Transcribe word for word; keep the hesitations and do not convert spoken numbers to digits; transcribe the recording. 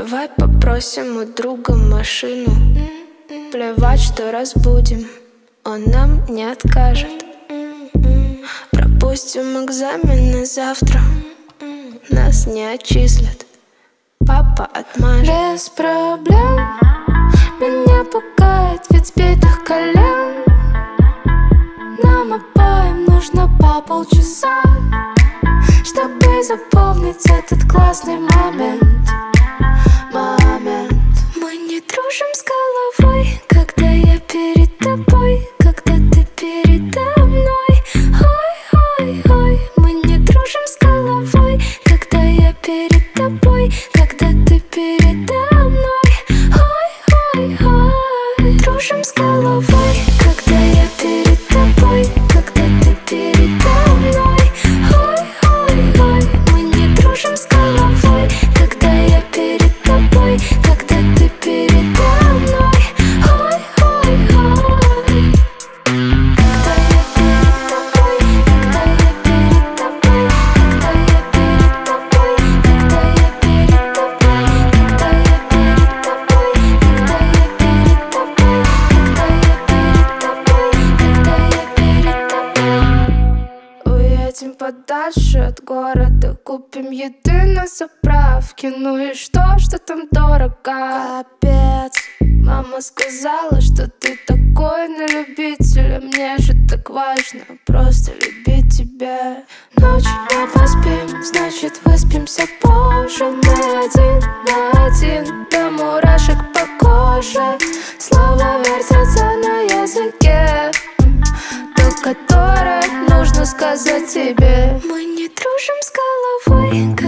Давай попросим у друга машину. Плевать, что разбудим, он нам не откажет. Пропустим экзамены завтра, нас не отчислят, папа отмажет. Без проблем меня пугает вид сбитых колен. Нам обоим нужно по полчаса, чтобы заполнить этот классный момент. Момент. Мы не дружим с головой, когда я перед тобой, когда ты передо мной. Ой, ой, ой. Мы не дружим с головой, когда я перед тобой, когда ты передо мной. Ой, ой, ой. Дружим с головой, когда я перед тобой, когда ты передо мной. Ой, ой, ой. Мы не дружим с головой, когда я перед тобой, когда ты передо мной. Ой, ой, ой. Когда я перед тобой, когда я перед тобой, когда я перед тобой, когда я перед тобой, когда я перед тобой, когда я перед тобой, когда я перед тобой, когда я перед тобой. Уедем подальше от города, купим еды на заправке. Ну и что, что там дорого? Капец. Мама сказала, что ты такой на любителя. Мне же так важно просто любить тебя. Ночью не поспим, значит выспимся позже. Мы один на один, до мурашек по коже. Слова вертятся на языке, то, которое нужно сказать тебе. Мы не дружим с головой,